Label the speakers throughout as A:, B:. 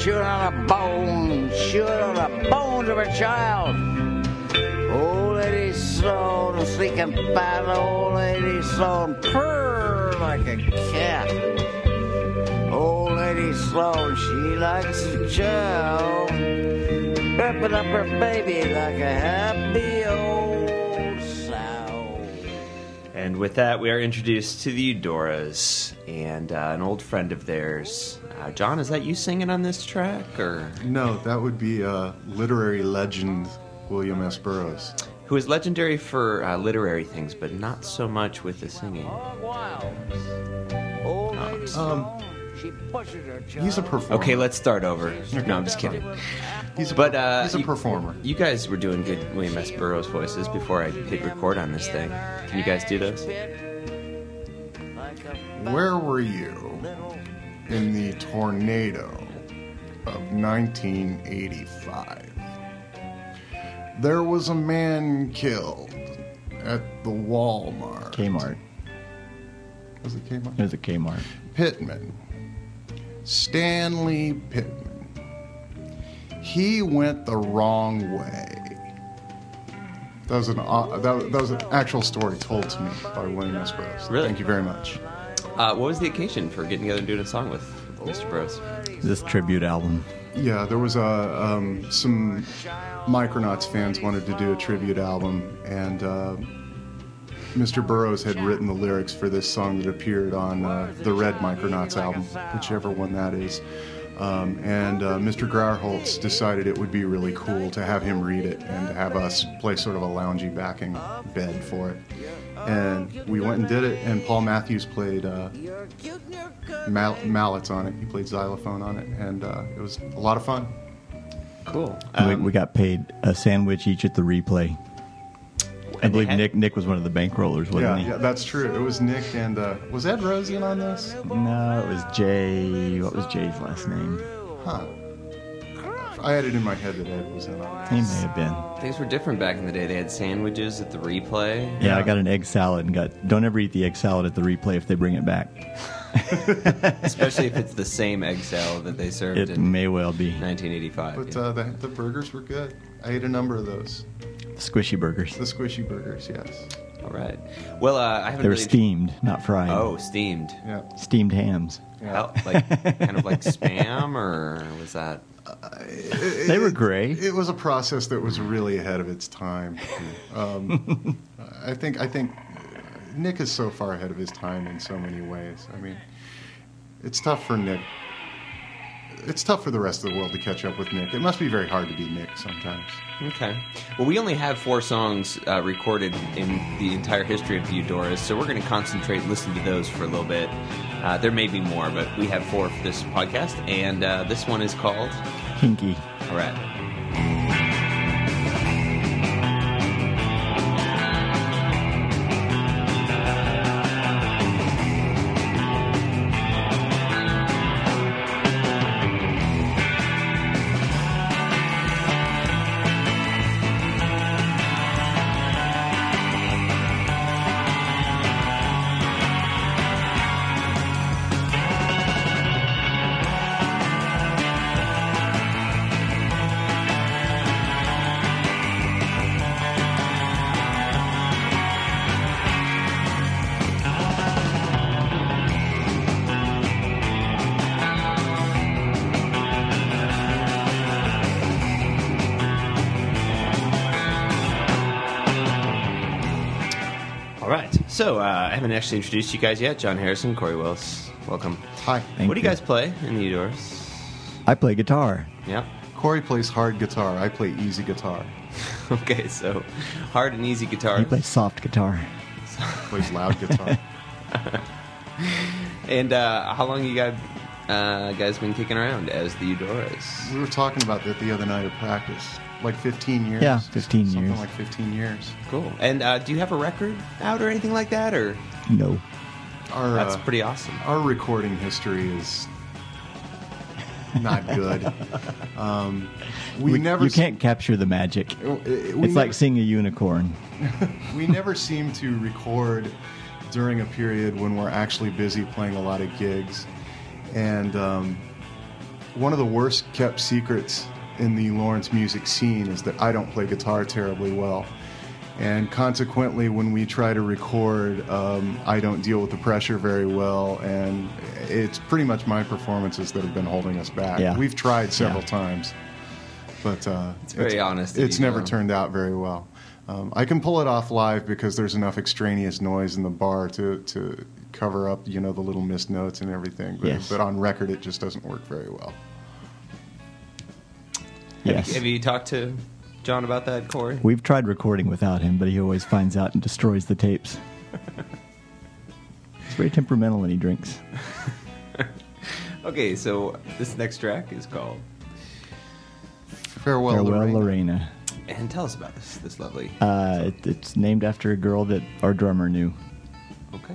A: chewing on a bone, chewing on the bones of a child. Old lady Sloan, sneaking by the old lady Sloan, purr like a cat. Old lady Sloan, she likes to chow, wrapping up her baby like a happy old sow.
B: And with that, we are introduced to the Eudoras and an old friend of theirs. John, is that you singing on this track, or
C: No, that would be literary legend William S. Burroughs.
B: who is legendary for literary things, but not so much with the singing?
A: Old lady Sloan, she pushes her child.
C: He's a performer.
B: Okay, let's start over. No, I'm just kidding.
C: He's a
B: You-
C: performer.
B: You guys were doing good William S. Burroughs voices before I hit record on this thing. Can you guys do those?
C: Where were you in the tornado of 1985? There was a man killed at the Walmart.
D: Kmart.
C: Was it Kmart?
D: It was a Kmart.
C: Pittman. Stanley Pittman. He went the wrong way. That was an actual story told to me by William S. Burroughs.
B: Really?
C: Thank you very much.
B: What was the occasion for getting together and doing a song with Mr. Burroughs?
D: This tribute album.
C: Yeah, there was some Micronauts fans wanted to do a tribute album, and Mr. Burroughs had written the lyrics for this song that appeared on the Red Micronauts album, whichever one that is. And Mr. Grauerholtz decided it would be really cool to have him read it and to have us play sort of a loungy backing bed for it. And we went and did it, and Paul Matthews played mallets on it. He played xylophone on it, and it was a lot of fun.
B: Cool.
D: We got paid a sandwich each at the replay. I
B: And they
D: believe
B: had-
D: Nick was one of the bankrollers, wasn't he?
C: Yeah, that's true. It was Nick and was Ed Rosian on this?
D: No, it was Jay. What was Jay's last name?
C: Huh. I had it in my head that Ed was in on it.
D: He may have been.
B: Things were different back in the day. They had sandwiches at the replay.
D: Yeah, I got an egg salad and don't ever eat the egg salad at the replay if they bring it back.
B: Especially if it's the same egg salad that they served
D: It
B: in
D: may well be.
B: 1985.
C: But
B: yeah.
C: the burgers were good. I ate a number of those.
D: Squishy burgers.
C: The squishy burgers, yes.
B: All right. Well, I haven't
D: They were
B: really...
D: steamed, not fried.
B: Oh, steamed.
C: Yeah.
D: Steamed hams.
B: How, like kind of like Spam, or was that?
D: They were gray.
C: It was a process that was really ahead of its time. I think Nick is so far ahead of his time in so many ways. I mean, it's tough for Nick. It's tough for the rest of the world to catch up with Nick. It must be very hard to be Nick sometimes.
B: Okay. Well, we only have 4 songs recorded in the entire history of the Eudoras, so we're going to concentrate and listen to those for a little bit. There may be more, but we have 4 for this podcast, and this one is called
D: Kinky.
B: All right. So, I haven't actually introduced you guys yet. John Harrison, Corey Willis, welcome.
C: Hi.
B: What do you guys play in the Eudoras?
D: I play guitar.
B: Yeah.
C: Corey plays hard guitar. I play easy guitar.
B: Okay, so hard and easy guitar.
D: He plays soft guitar.
C: Plays loud guitar.
B: And how long you guys been kicking around as the Eudoras?
C: We were talking about that the other night at practice. Like 15 years?
D: Yeah, 15
C: Something
D: years.
C: like 15 years.
B: Cool. And do you have a record out or anything like that? Or
D: No.
B: that's pretty awesome.
C: Our recording history is not good.
D: You can't capture the magic. It's like seeing a unicorn.
C: We never seem to record during a period when we're actually busy playing a lot of gigs. And one of the worst kept secrets in the Lawrence music scene is that I don't play guitar terribly well. And consequently, when we try to record, I don't deal with the pressure very well, and it's pretty much my performances that have been holding us back.
D: Yeah.
C: We've tried several times, but
B: It's very honest.
C: It's never turned out very well. I can pull it off live because there's enough extraneous noise in the bar to cover up, the little missed notes and everything. But,
D: Yes.
C: but on record, it just doesn't work very well.
D: Yes.
B: Have you talked to John about that, Corey?
D: We've tried recording without him, but he always finds out and destroys the tapes. He's very temperamental when he drinks.
B: Okay, so this next track is called.
C: Farewell,
D: Lorena.
B: And tell us about this lovely.
D: It's named after a girl that our drummer knew.
B: Okay.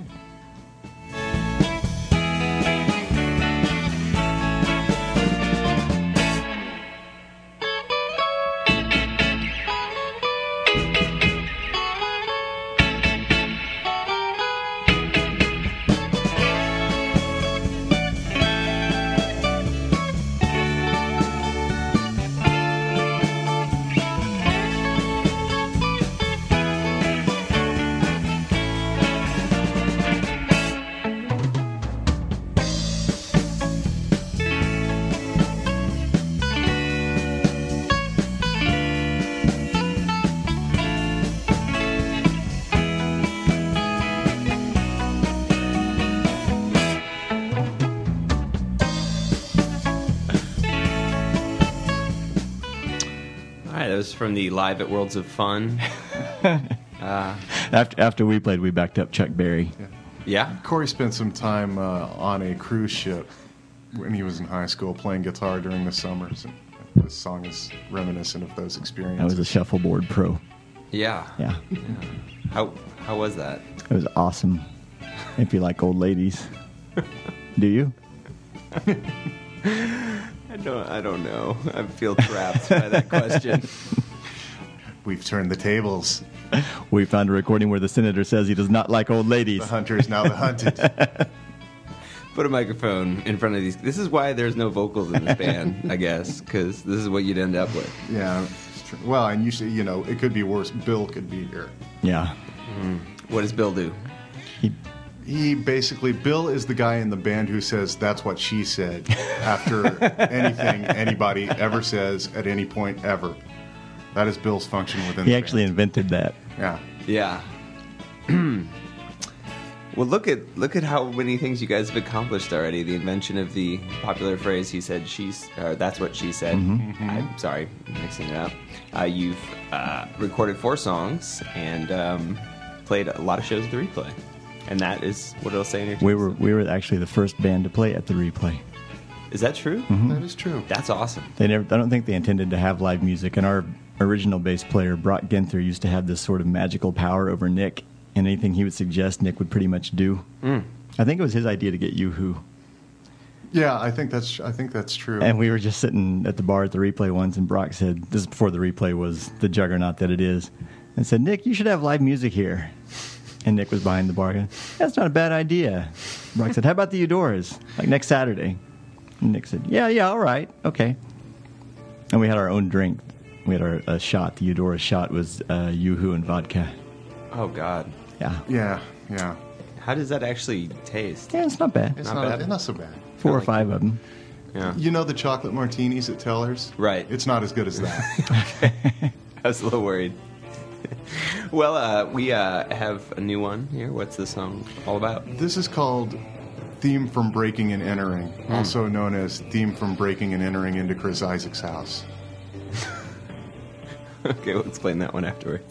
B: That was from the Live at Worlds of Fun.
D: After we played, we backed up Chuck Berry.
B: Yeah?
C: Corey spent some time on a cruise ship when he was in high school playing guitar during the summers. And this song is reminiscent of those experiences.
D: I was a shuffleboard pro.
B: Yeah.
D: Yeah.
B: How was that?
D: It was awesome. If you like old ladies. Do you?
B: I don't know. I feel trapped by that question.
C: We've turned the tables.
D: We found a recording where the senator says he does not like old ladies.
C: The hunter is now the hunted.
B: Put a microphone in front of these. This is why there's no vocals in this band, I guess, because this is what you'd end up with.
C: Yeah. It's true. Well, and usually, it could be worse. Bill could be here.
D: Yeah.
B: What does Bill do?
C: Bill is the guy in the band who says, "That's what she said," after anything anybody ever says at any point ever. That is Bill's function within
D: He
C: the
D: actually
C: band.
D: invented that.
C: Yeah.
B: Yeah. Well, look at how many things you guys have accomplished already. The invention of the popular phrase, he said, that's what she said. I'm sorry, mixing it up. You've recorded 4 songs and played a lot of shows at the Replay. And that is what it'll say in your tweets.
D: We were actually the first band to play at the Replay.
B: Is that true?
C: That is true.
B: That's awesome.
D: I don't think they intended to have live music, and our original bass player, Brock Ginther, used to have this sort of magical power over Nick, and anything he would suggest, Nick would pretty much do. I think it was his idea to get Yoo-Hoo.
C: Yeah, I think that's true.
D: And we were just sitting at the bar at the Replay once, and Brock said, this is before the Replay was the juggernaut that it is, and said, "Nick, you should have live music here." And Nick was behind the bar going, "That's not a bad idea." Brock said, "How about the Eudoras, like next Saturday?" And Nick said, Yeah, all right, okay. And we had our own drink. We had a shot. The Eudora shot was Yoo-Hoo and vodka.
B: Oh, God.
D: Yeah.
C: Yeah.
B: How does that actually taste?
D: Yeah, it's not bad.
C: It's
B: Not bad.
C: not so bad.
D: 4 or 5 of them.
B: Yeah.
C: You know the chocolate martinis at Teller's?
B: Right.
C: It's not as good as that.
B: I was a little worried. Well, we have a new one here. What's this song all about?
C: This is called Theme from Breaking and Entering, also known as Theme from Breaking and Entering into Chris Isaac's House.
B: Okay, we'll explain that one afterwards.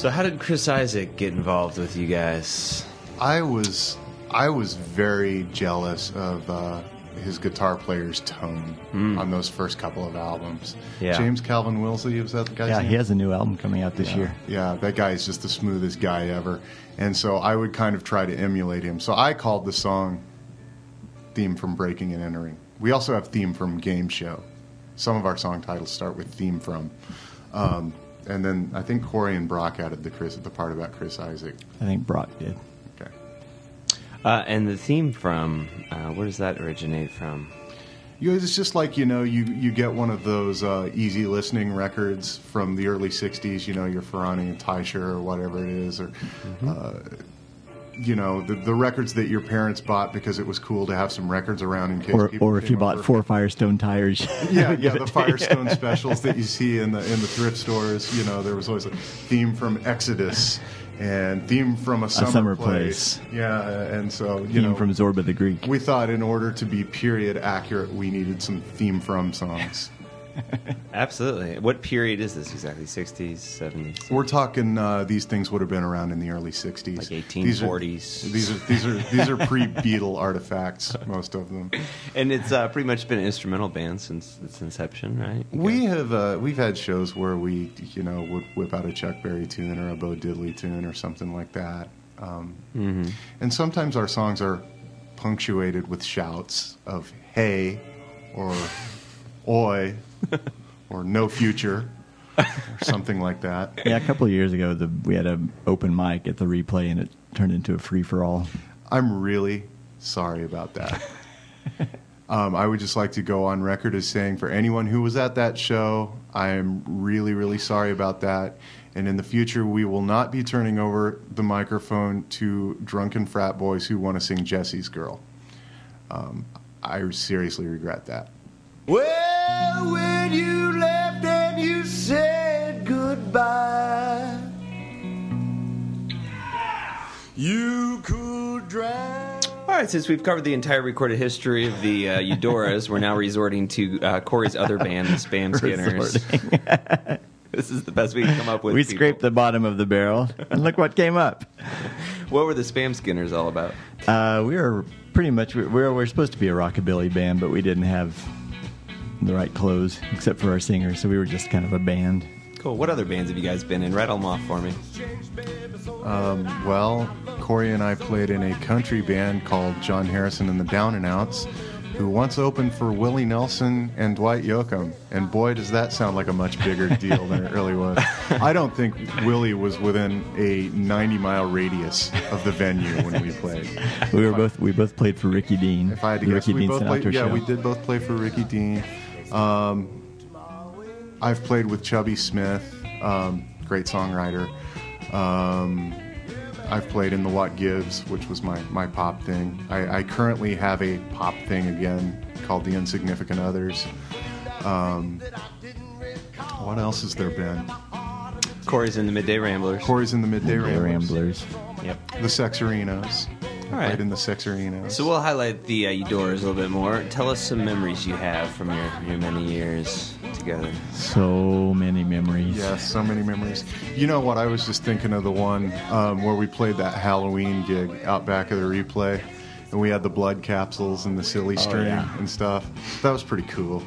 B: So how did Chris Isaak get involved with you guys?
C: I was very jealous of his guitar player's tone on those first couple of albums.
B: Yeah.
C: James Calvin Wilsey, was that the guy's
D: Yeah,
C: name?
D: he has a new album coming out this year.
C: Yeah, that guy is just the smoothest guy ever. And so I would kind of try to emulate him. So I called the song Theme from Breaking and Entering. We also have Theme from Game Show. Some of our song titles start with Theme from. And then I think Corey and Brock added the part about Chris Isaak.
D: I think Brock did.
C: Okay.
B: And the theme from, where does that originate from?
C: It's just like, you get one of those easy listening records from the early 60s, your Ferrani and Teicher or whatever it is, or, the records that your parents bought because it was cool to have some records around in case people
D: Or if you bought 4 Firestone tires.
C: Yeah, the Firestone specials that you see in the thrift stores. There was always a theme from Exodus and theme from a summer place. Yeah, and so,
D: Theme from Zorba the Greek.
C: we thought in order to be period accurate, we needed some theme from songs.
B: Absolutely. What period is this exactly? 60s, 70s?
C: We're talking these things would have been around in the early 60s.
B: Like 1840s.
C: These are pre-Beatle artifacts, most of them.
B: And it's pretty much been an instrumental band since its inception, right?
C: We've had shows where we would whip out a Chuck Berry tune or a Bo Diddley tune or something like that. And sometimes our songs are punctuated with shouts of "Hey" or "Oi" or "No future" or something like that.
D: Yeah, a couple of years ago, we had an open mic at the Replay, and it turned into a free-for-all.
C: I'm really sorry about that. I would just like to go on record as saying, for anyone who was at that show, I am really, really sorry about that. And in the future, we will not be turning over the microphone to drunken frat boys who want to sing Jesse's Girl. I seriously regret that.
A: Well, when you left and you said goodbye, you could drive.
B: All right, since we've covered the entire recorded history of the Eudoras, we're now resorting to Corey's other band, the Spam Skinners. This is the best we can come up with.
D: We
B: people.
D: scraped the bottom of the barrel, and look what came up.
B: What were the Spam Skinners all about?
D: We were pretty much, we're supposed to be a rockabilly band, but we didn't have the right clothes, except for our singer, so we were just kind of a band.
B: Cool. What other bands have you guys been in? Rattle them off for me.
C: Well, Corey and I played in a country band called John Harrison and the Down and Outs, who once opened for Willie Nelson and Dwight Yoakam. And boy, does that sound like a much bigger deal than it really was. I don't think Willie was within a 90-mile radius of the venue when we played.
D: We both played for Ricky Dean.
C: If I had to
D: the
C: guess,
D: Ricky
C: we
D: Dean
C: both played.
D: Sinatra
C: Yeah,
D: show.
C: we did both play for Ricky Dean. I've played with Chubby Smith, great songwriter. I've played in the What Gives, which was my pop thing. I currently have a pop thing again called The Insignificant Others. What else has there been?
B: Corey's in the Midday Ramblers.
C: Corey's in the Midday
D: The
C: Ramblers.
D: Ramblers.
B: Yep.
C: The Sexarinos.
B: All right.
C: Played in the Sexarinos.
B: So we'll highlight the Eudoras a little bit more. Tell us some memories you have from your many years together.
D: So many memories.
C: Yes, so many memories. You know what? I was just thinking of the one where we played that Halloween gig out back of the Replay, and we had the blood capsules and the silly string and stuff. That was pretty cool.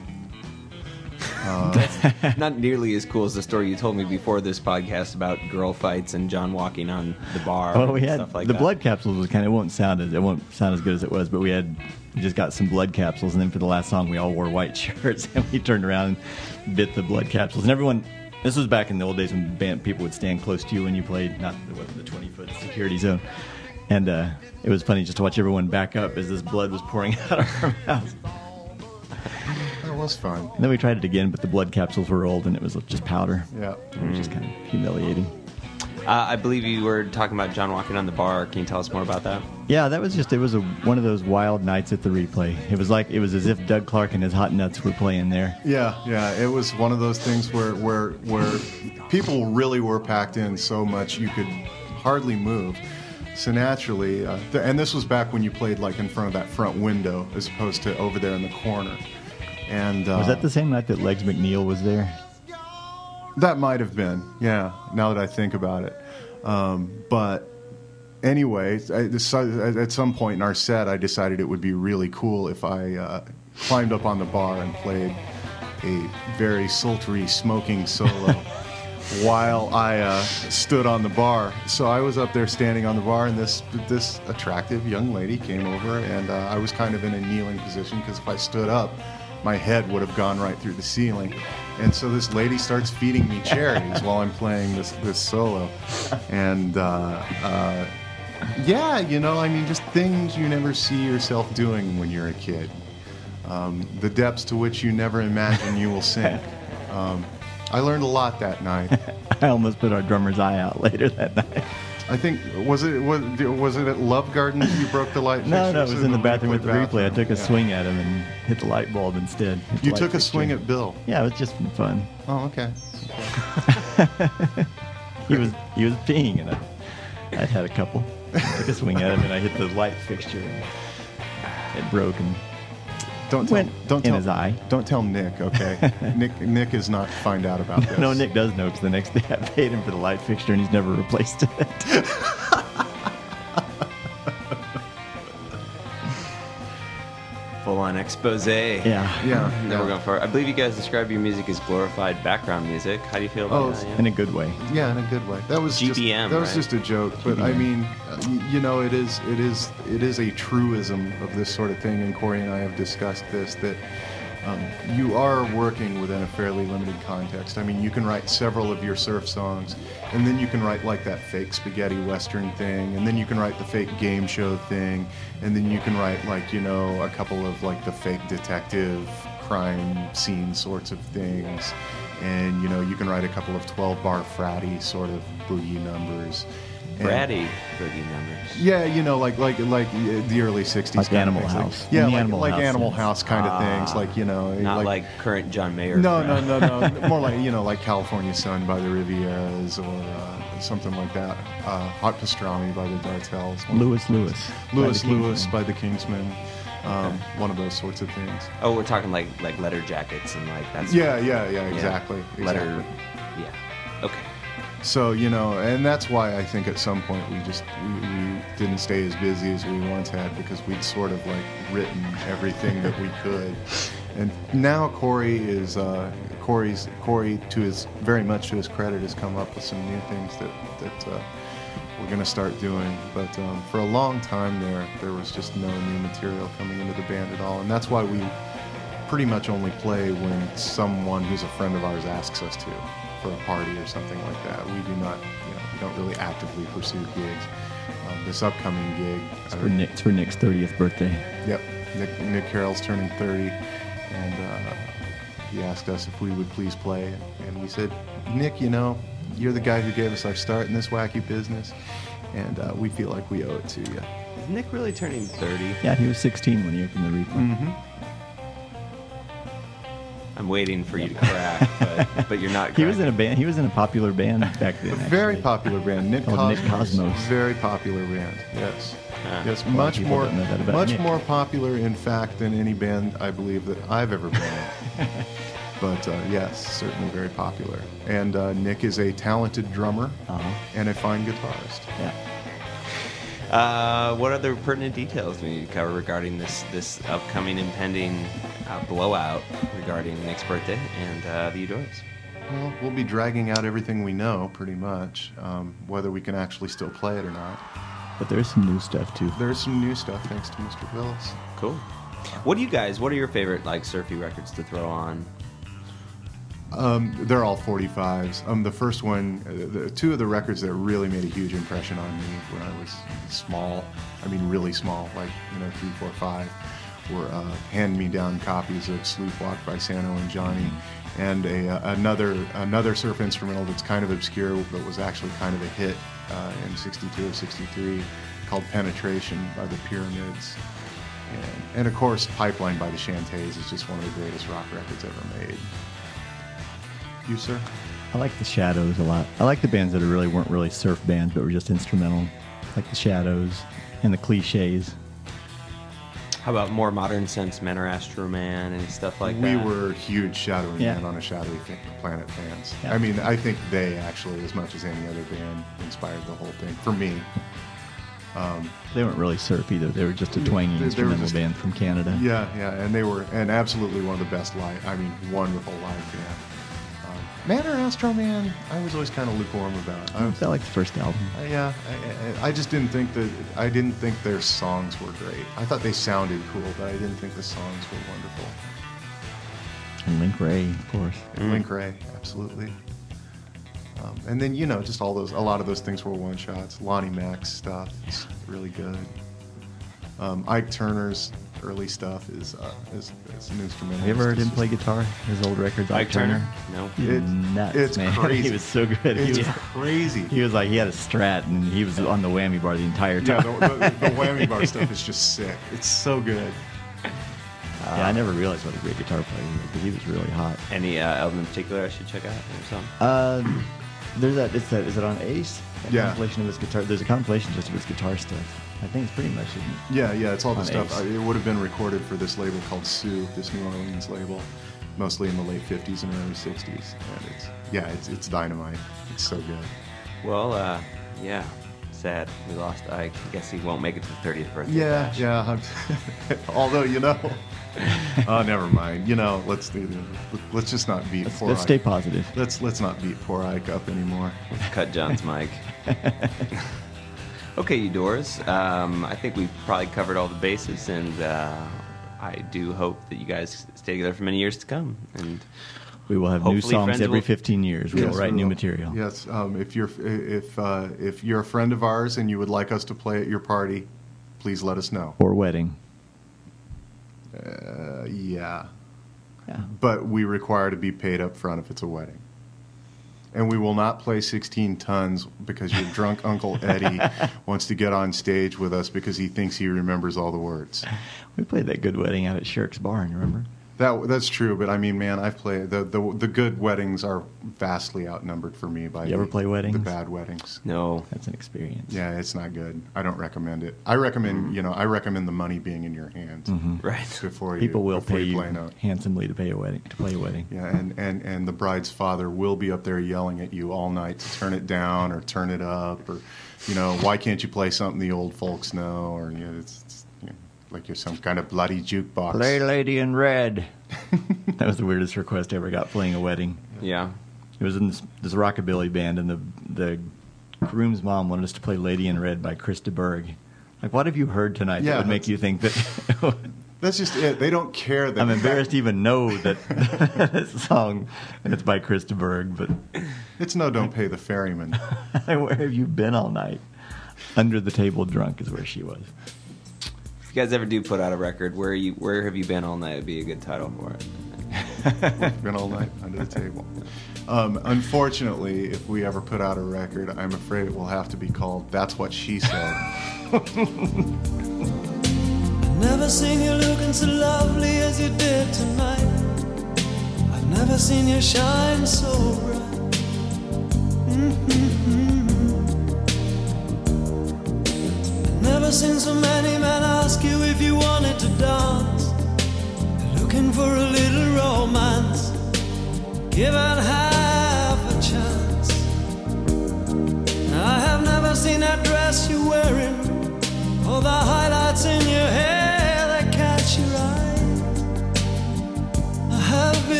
B: Not nearly as cool as the story you told me before this podcast about girl fights and John walking on the bar.
D: Oh, we
B: and
D: had
B: stuff like
D: the
B: that.
D: blood capsules was kind of, it won't sound as good as it was, but we just got some blood capsules, and then for the last song we all wore white shirts, and we turned around and bit the blood capsules, and everyone. This was back in the old days when band people would stand close to you when you played, not the 20-foot security zone, and it was funny just to watch everyone back up as this blood was pouring out of our mouths.
C: That was fun.
D: And then we tried it again, but the blood capsules were old, and it was just powder.
C: Yeah.
D: It was just kind of humiliating.
B: I believe you were talking about John walking on the bar. Can you tell us more about that?
D: Yeah, that was one of those wild nights at the Replay. It was as if Doug Clark and his Hot Nuts were playing there.
C: Yeah. It was one of those things where people really were packed in so much you could hardly move. So naturally, and this was back when you played like in front of that front window as opposed to over there in the corner. And
D: Was that the same night that Legs McNeil was there?
C: That might have been, yeah, now that I think about it. But anyway, at some point in our set, I decided it would be really cool if I climbed up on the bar and played a very sultry, smoking solo while I stood on the bar. So I was up there standing on the bar, and this attractive young lady came over, and I was kind of in a kneeling position, because if I stood up, my head would have gone right through the ceiling. And so this lady starts feeding me cherries while I'm playing this solo. And yeah, you know, I mean, just things you never see yourself doing when you're a kid. The depths to which you never imagine you will sink. I learned a lot that night.
D: I almost put our drummer's eye out later that night.
C: I think, was it at Love Gardens you broke the light
D: No,
C: fixture?
D: it was in the bathroom with the replay. I took a
C: Yeah.
D: swing at him and hit the light bulb instead. Hit the
C: You
D: light
C: took a
D: fixture.
C: swing at Bill.
D: Yeah, it was just fun.
C: Oh, okay.
D: He was peeing, and I'd had a couple. I took a swing at him, and I hit the light fixture. And it broke and went in his eye.
C: Don't tell Nick, okay? Nick is not to find out about this.
D: No, Nick does know, because the next day I paid him for the light fixture, and he's never replaced it.
B: Full-on expose.
D: Yeah.
C: Yeah.
B: That we're going for. I believe you guys describe your music as glorified background music. How do you feel about that?
D: In a good way.
C: Yeah, in a good way. That was
B: GBM,
C: that was
B: right?
C: just a joke, but I mean, you know, it is a truism of this sort of thing, and Corey and I have discussed this, that you are working within a fairly limited context. I mean, you can write several of your surf songs, and then you can write like that fake spaghetti western thing, and then you can write the fake game show thing, and then you can write, like, you know, a couple of like the fake detective crime scene sorts of things, and you know, you can write a couple of 12-bar fratty sort of boogie numbers. And-
B: Bratty boogie numbers.
C: Yeah, you know, like the early '60s,
D: Like
C: kind
D: Animal
C: of things.
D: House.
C: Like, yeah,
D: In the
C: like
D: Animal
C: like
D: House
C: Animal
D: sense.
C: House kind of things, like, you know,
B: Not like current John Mayer.
C: no,
B: crap.
C: no, more like, you know, like California Sun by the Rivieras, or something like that. Hot Pastrami by the Dartels.
D: Lewis.
C: Lewis by the Kingsmen. One of those sorts of things.
B: Oh, we're talking like letter jackets and like that's
C: Yeah, exactly.
B: letter.
C: exactly.
B: Yeah. Okay.
C: So, you know, and that's why I think at some point we didn't stay as busy as we once had, because we'd sort of like written everything that we could. And now Corey to his very much to his credit, has come up with some new things that we're going to start doing. But for a long time there was just no new material coming into the band at all, and that's why we pretty much only play when someone who's a friend of ours asks us to, for a party or something like that. We do not, you know, we don't really actively pursue gigs. This upcoming gig,
D: It's for Nick's 30th birthday.
C: Yep, Nick Carroll's turning 30, and he asked us if we would please play, and we said, Nick, you know, you're the guy who gave us our start in this wacky business, and we feel like we owe it to you.
B: Is Nick really turning 30?
D: Yeah, he was 16 when he opened the replay.
B: I'm waiting for you to crack, but you're not.
D: He was in a
B: cracking.
D: band. He was in a popular band back then.
C: Very
D: actually.
C: popular band, Nick
D: Called
C: Cosmos.
D: Nick Cosmos.
C: Very popular band. Yes. Yes,
D: A lot of
C: much
D: people
C: more,
D: don't know that about Nick.
C: more popular, in fact, than any band I believe that I've ever been in. But yes, certainly very popular. And Nick is a talented drummer and a fine guitarist.
D: Yeah.
B: What other pertinent details do we need to cover regarding this upcoming impending blowout regarding Nick's birthday and the Eudoras?
C: Well, we'll be dragging out everything we know, pretty much, whether we can actually still play it or not.
D: But there's some new stuff too.
C: There's some new stuff, thanks to Mr. Willis.
B: Cool. What are your favorite like surfy records to throw on?
C: They're all 45s. The first one, two of the records that really made a huge impression on me when I was small, I mean really small, like, 3, 4, 5, were hand-me-down copies of Sleepwalk by Sano and Johnny, and another surf instrumental that's kind of obscure but was actually kind of a hit in 62 or 63 called Penetration by the Pyramids. And of course, Pipeline by the Shantays is just one of the greatest rock records ever made. You, sir?
D: I like the Shadows a lot. I like the bands that weren't really surf bands, but were just instrumental, like the Shadows and the Clichés.
B: How about more modern sense, Men Are Astro Man and stuff like
C: We
B: that?
C: were huge Shadowy
D: Yeah.
C: Man on a Shadowy Planet fans.
D: Yeah.
C: I mean, I think they actually, as much as any other band, inspired the whole thing for me.
D: They weren't really surf either. They were just a twangy
C: They were
D: instrumental
C: just-
D: band from Canada.
C: Yeah, and they were, and absolutely one of the best wonderful live band. Man or Astro Man, I was always kind of lukewarm about.
D: I felt like the first album.
C: I just didn't think their songs were great. I thought they sounded cool, but I didn't think the songs were wonderful.
D: And Link Ray, of course.
C: And Link Ray, absolutely. And then just a lot of those things were one shots. Lonnie Mac's stuff is really good. Ike Turner's early stuff is an instrumental.
D: Have you ever heard him play guitar? His old records, Ike Turner?
B: No.
D: He's nuts,
C: it's
D: man.
C: crazy.
D: He was so good.
C: It's crazy.
D: He was like, he had a Strat, and he was on the whammy bar the entire
C: Yeah,
D: time.
C: the whammy bar stuff is just sick. It's so good.
D: Yeah, I never realized what a great guitar player he was, but he was really hot.
B: Any album in particular I should check out or something?
D: There's that. Is it on Ace? That
C: Yeah.
D: compilation of his guitar. There's a compilation just of his guitar stuff. I think it's pretty much.
C: Yeah, it's all the
D: On
C: stuff.
D: Ace.
C: It would have been recorded for this label called Sue, this New Orleans label, mostly in the late 50s and early 60s. And it's dynamite. It's so good.
B: Well, yeah. Sad. We lost Ike. I guess he won't make it to the 30th birthday.
C: Yeah,
B: bash.
C: yeah. Although oh, never mind. Let's just not beat poor
D: Let's
C: Ike.
D: stay positive.
C: Let's not beat poor Ike up anymore.
B: Cut John's mic. Okay, Eudores. I think we've probably covered all the bases, and I do hope that you guys stay together for many years to come. And
D: We will have new
B: Hopefully
D: songs
B: friends
D: every
B: will-
D: 15 years. We will
C: Yes,
D: write
C: we
D: new
C: will.
D: material.
C: Yes, if you're a friend of ours and you would like us to play at your party, please let us know.
D: Or wedding.
C: Yeah,
D: Yeah.
C: but we require to be paid up front if it's a wedding. And we will not play 16 tons because your drunk Uncle Eddie wants to get on stage with us because he thinks he remembers all the words.
D: We played that good wedding out at Shirk's Barn, remember?
C: That's true, but I mean, man, I've played the good weddings are vastly outnumbered for me by
D: You ever play weddings?
C: the bad weddings.
B: no.
D: That's an experience.
C: Yeah, it's not good. I don't recommend it. I recommend I recommend the money being in your hands
B: Right.
C: before
D: People will
C: before
D: pay you
C: play a note.
D: handsomely to play a wedding.
C: Yeah, and the bride's father will be up there yelling at you all night to turn it down or turn it up, or why can't you play something the old folks know, or it's like you're some kind of bloody jukebox.
D: Play Lady in Red. That was the weirdest request I ever got playing a wedding.
B: Yeah.
D: It was in this rockabilly band, and the groom's mom wanted us to play Lady in Red by Chris de Burgh. Like, what have you heard tonight
C: Yeah,
D: that would make
C: that's-
D: you think that...
C: That's just it. They don't care that
D: I'm embarrassed to even know that this song it's by Chris de Burgh, but
C: It's no, don't pay the ferryman.
D: where have you been all night? Under the table drunk is where she was.
B: If you guys ever do put out a record, where have you been all night would be a good title for it.
C: Been all night under the table. Unfortunately, if we ever put out a record, I'm afraid it will have to be called That's What She Said.
E: Never seen you looking so lovely as you did tonight. I've never seen you shine so bright. Never seen so many men ask you if you wanted to dance. They're looking for a little romance, given half a chance. I have never seen that dress you're wearing, or the high